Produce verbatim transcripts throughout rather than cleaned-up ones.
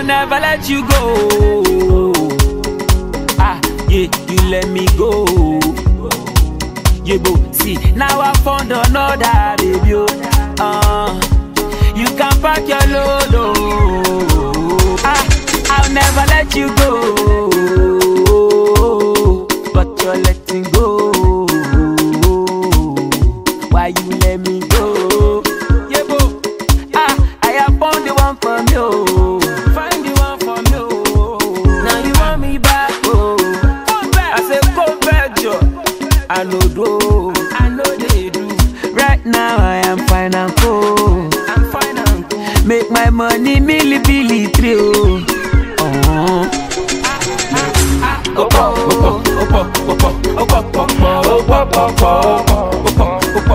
never let you go. Ah, yeah, you let me go. Yeah, bo, see, now I found another baby. Uh, you can pack your load. Oh. Ah, I'll never let you go. But you're letting go. Why you let me go? Yeah, bo, ah, I have found the one from you. Find the one from you. Now you want me back, oh. Come back. I say go back, Joe. I know do, I know they do. Right now I am fine and cool. I'm fine and cool. Make my money milli billy trio. Oh. Opo, opo, opo, opo, opo, opo, opo, opo, opo,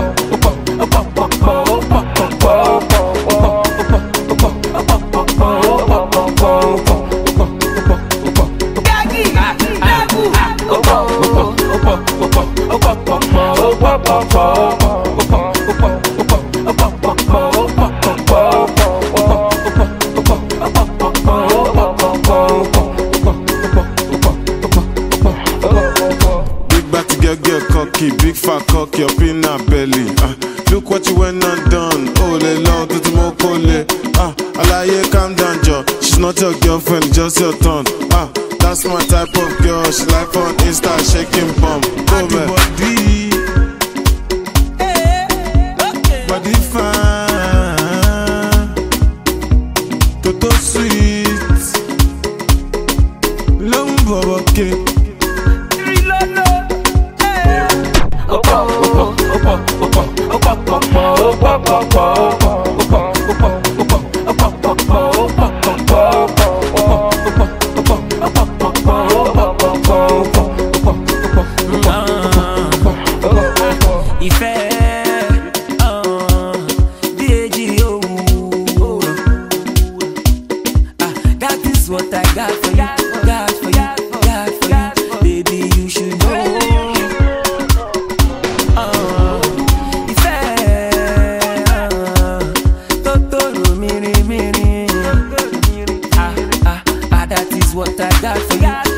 Get cocky, big fat cocky up in her belly. Uh, look what you went and done. Oh, le long to the mokole. Ah, Alaye, calm down, Joe. She's not your girlfriend, just your turn. Ah, that's my type of girl. She like on Insta, shaking bum. Go man. Body, hey, okay. Body fine, Toto sweet, Lumbo okay. That is what I got for you, got for you, got for you. Baby, you should know. Uh, if uh, Totoro miri miri. Ah, ah, ah, that is what I got for you.